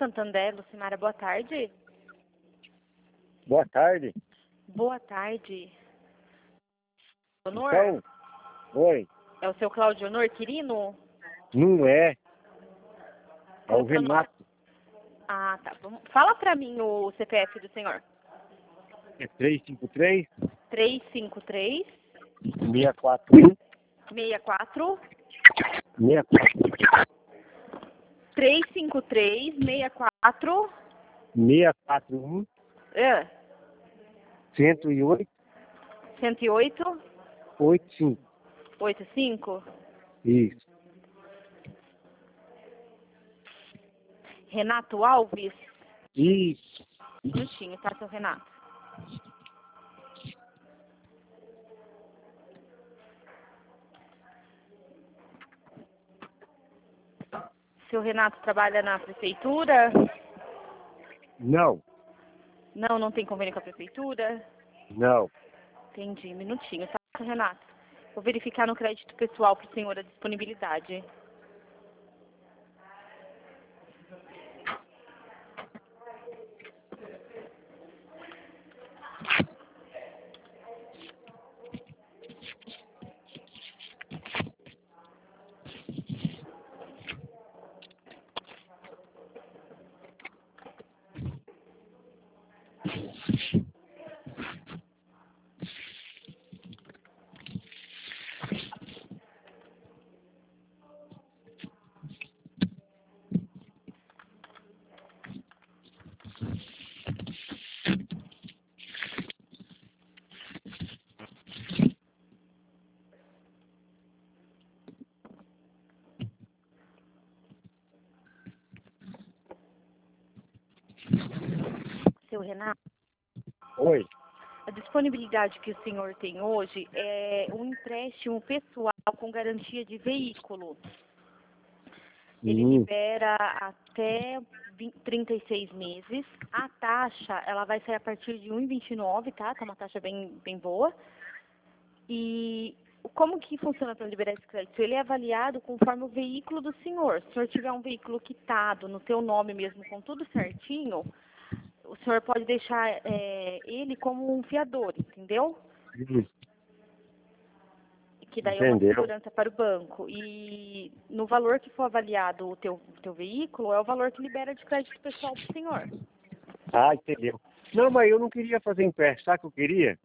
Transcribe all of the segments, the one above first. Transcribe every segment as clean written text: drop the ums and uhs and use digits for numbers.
Santander, Lucimara, boa tarde. Boa tarde. Boa tarde. Honor? Então, oi. É o seu Cláudio Honor Quirino? Não é. É Qual o que é o nome? Renato. Ah, tá. Fala pra mim o CPF do senhor. É 353 353 641 64 64 353 64 641 108 108 85. 85. Isso. Renato Alves? Isso. Um minutinho, tá, seu Renato? Seu Renato trabalha na prefeitura? Não. Não, não tem convênio com a prefeitura? Não. Entendi, um minutinho, tá, seu Renato? Vou verificar no crédito pessoal para o senhor a disponibilidade. Seu Renato, Oi. a disponibilidade que o senhor tem hoje é um empréstimo pessoal com garantia de veículo. Ele libera até 36 meses. A taxa, ela vai sair a partir de 1,29, tá? Tá uma taxa bem boa. E como que funciona para liberar esse crédito? Ele é avaliado conforme o veículo do senhor. Se o senhor tiver um veículo quitado no seu nome mesmo, com tudo certinho, o senhor pode deixar ele como um fiador, entendeu? Que daí é uma Entendeu? segurança para o banco. E no valor que for avaliado o teu veículo, é o valor que libera de crédito pessoal para o senhor. Ah, entendeu. Não, mas eu não queria fazer empréstimo. Sabe o que eu queria?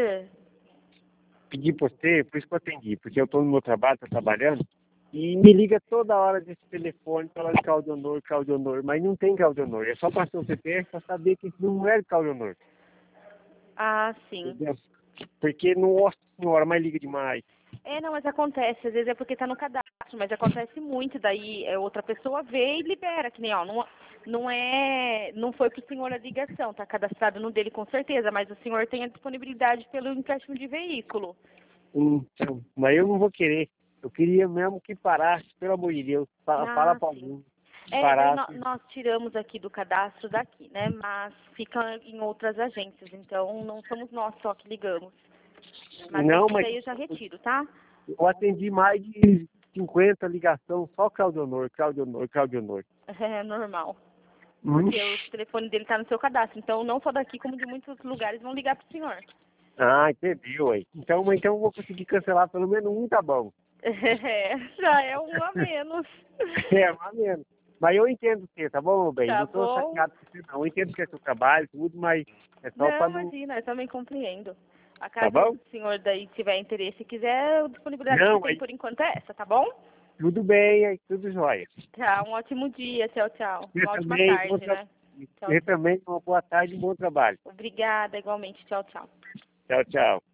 Pedir por você, por isso que eu atendi. Porque eu estou no meu trabalho, estou trabalhando. E me liga toda hora desse telefone falando de Cláudio Honor. Mas não tem Cláudio Honor. É só passar o CPF para saber que não é Cláudio Honor. Ah, sim. Entendeu? Porque, nossa senhora, mas liga demais. Não, mas acontece. Às vezes é porque está no cadastro, mas acontece muito. Daí outra pessoa vê e libera, que nem, ó, não foi pro senhor a ligação, tá cadastrado no dele com certeza, mas o senhor tem a disponibilidade pelo empréstimo de veículo. Então, mas eu não vou querer. Eu queria mesmo que parasse, pelo amor de Deus. Fala para Sim. alguém. Daí Parasse. nós tiramos aqui do cadastro daqui, né? Mas fica em outras agências, então não somos nós só que ligamos. Mas Não, aqui mas daí eu já retiro, tá? eu atendi mais de 50 ligações, só Cláudio Honor. É normal. Porque o telefone dele tá no seu cadastro. Então não só daqui, como de muitos lugares vão ligar pro senhor. Ah, entendeu aí. Então eu vou conseguir cancelar pelo menos um, tá bom. Já é um a menos. Mais ou menos. Mas eu entendo você, tá bom, meu bem? Tá Não tô bom. chateado com você, não. Eu entendo que é seu trabalho, tudo, mas é só Não, para não. imagina, eu também compreendo. A Tá caso bom? o senhor daí tiver interesse e quiser, a disponibilidade que Não, tem mas por enquanto é essa, tá bom? tudo bem, aí tudo jóia. Tá, um ótimo dia, tchau, tchau. Você Uma ótima também, tarde, né? Tchau. você também, uma boa tarde e bom trabalho. Obrigada, igualmente, tchau, tchau. Tchau, tchau.